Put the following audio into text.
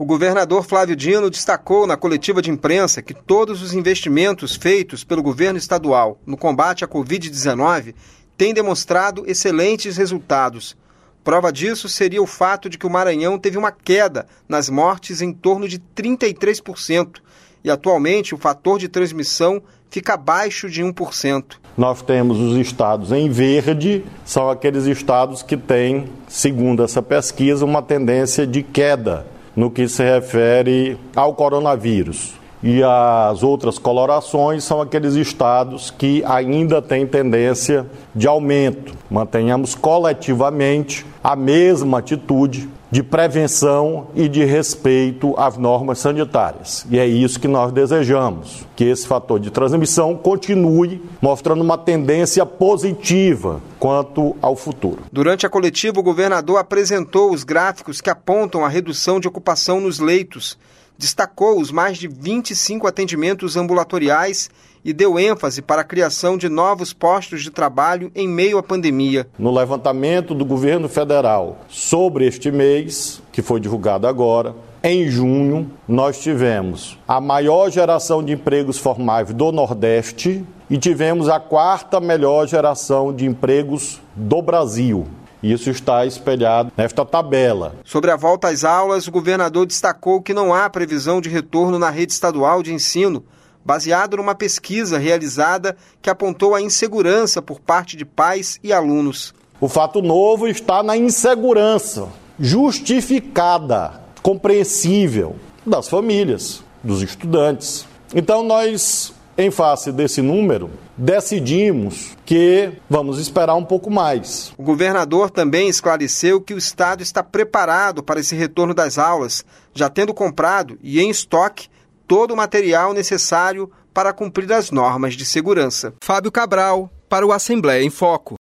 O governador Flávio Dino destacou na coletiva de imprensa que todos os investimentos feitos pelo governo estadual no combate à Covid-19 têm demonstrado excelentes resultados. Prova disso seria o fato de que o Maranhão teve uma queda nas mortes em torno de 33% e atualmente o fator de transmissão fica abaixo de 1%. Nós temos os estados em verde, são aqueles estados que têm, segundo essa pesquisa, uma tendência de queda no que se refere ao coronavírus. E as outras colorações são aqueles estados que ainda têm tendência de aumento. Mantenhamos coletivamente a mesma atitude de prevenção e de respeito às normas sanitárias. E é isso que nós desejamos, que esse fator de transmissão continue mostrando uma tendência positiva quanto ao futuro. Durante a coletiva, o governador apresentou os gráficos que apontam a redução de ocupação nos leitos, destacou os mais de 25 atendimentos ambulatoriais e deu ênfase para a criação de novos postos de trabalho em meio à pandemia. No levantamento do governo federal sobre este mês, que foi divulgado agora, em junho, nós tivemos a maior geração de empregos formais do Nordeste e tivemos a quarta melhor geração de empregos do Brasil. Isso está espelhado nesta tabela. Sobre a volta às aulas, o governador destacou que não há previsão de retorno na rede estadual de ensino, baseado numa pesquisa realizada que apontou a insegurança por parte de pais e alunos. O fato novo está na insegurança justificada, compreensível das famílias, dos estudantes. Então nós, em face desse número, decidimos que vamos esperar um pouco mais. O governador também esclareceu que o estado está preparado para esse retorno das aulas, já tendo comprado e em estoque todo o material necessário para cumprir as normas de segurança. Fábio Cabral, para o Assembleia em Foco.